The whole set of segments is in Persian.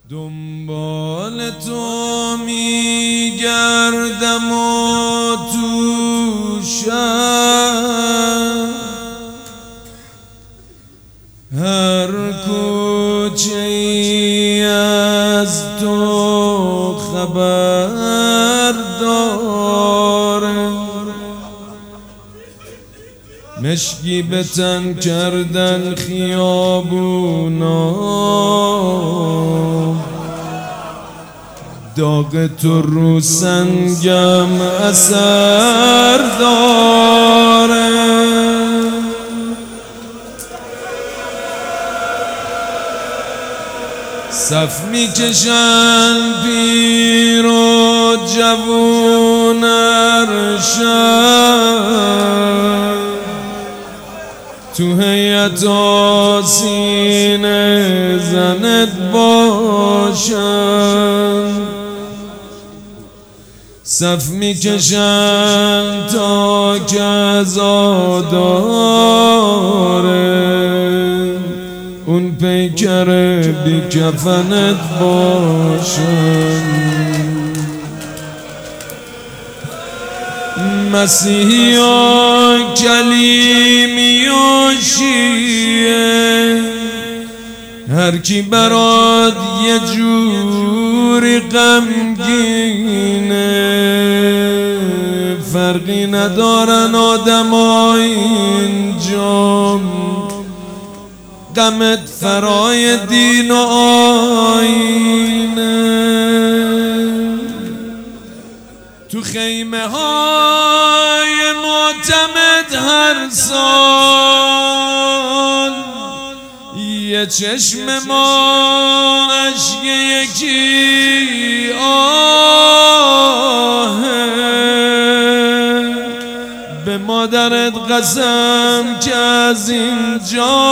دنبال تو میگردم و تو شهر هر کوچه ای از تو خبر داره، مشکی به تن کردن خیابونا، داغ تو رو سنگم اثر داره. صف میکشن پیر و جوون ارشد، تو هیئت سینه زنت باشن، صف میکشن تا که عزا داره، اون پیکر بی کفنت باشن. مسیحی و کلیمی و شیعه، هر کی برات یه جوری غمگینه، فرقی ندارن آدمای اینجا، غمت فرای دین و آینه. تو خیمه های معتمد هر سال یه چشم ما اشک یکی آهه، به مادرت قسم که از اینجا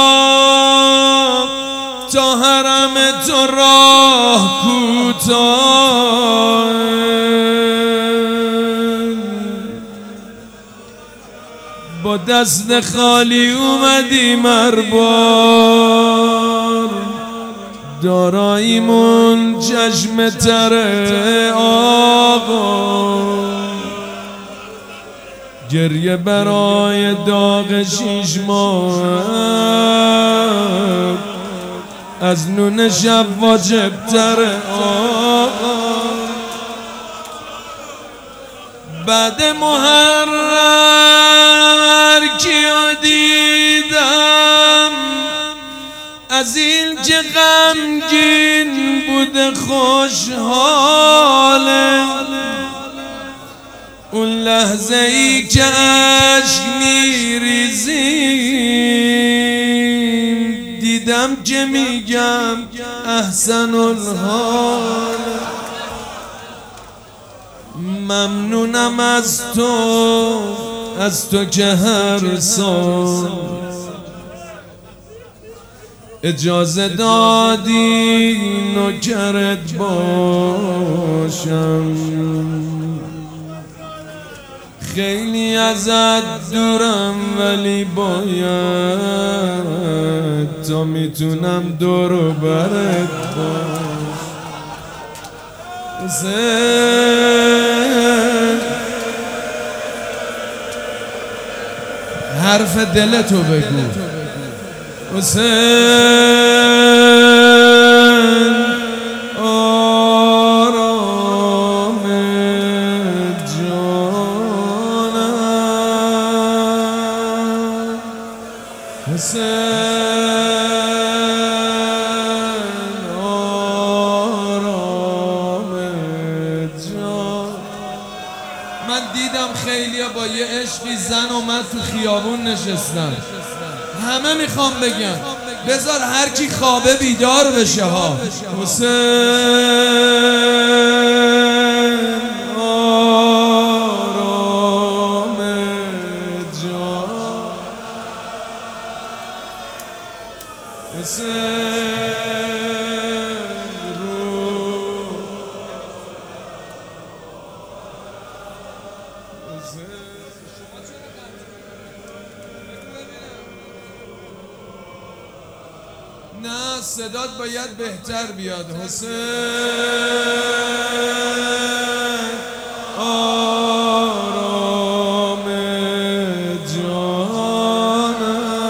تا حرم تو راه کوتاه، با دست خالی اومدیم هر بار، داراییمون چشم تره آقا، گریه برای داغ 6 ماه از نون شب واجب تره آقا. بعد محرر کیو دیدم از این که غمگین بوده خوشحاله، اون لحظه ای که عشق میریزیم دیدم که میگم احسن الحال. ممنونم از تو که هر سال اجازه دادی نوکرت باشم، خیلی ازت دورم ولی باید تا میتونم دور و برت باشم. حرف دلتو بگو حسین، آرام جانم، حسین آرام جان. من دیدم خیلیا با یه عشقی زن اومد تو خیابون نشستن، همه میخوام بگم بذار هر کی خوابه بیدار بشه ها. حسین آرام جان، حسین رو نه صدات باید بهتر بیاد حسین آرام جانم.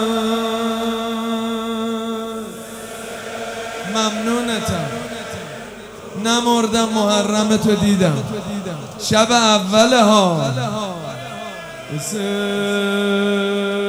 ممنونتم نمردم محرم تو دیدم شب اوله ها حسین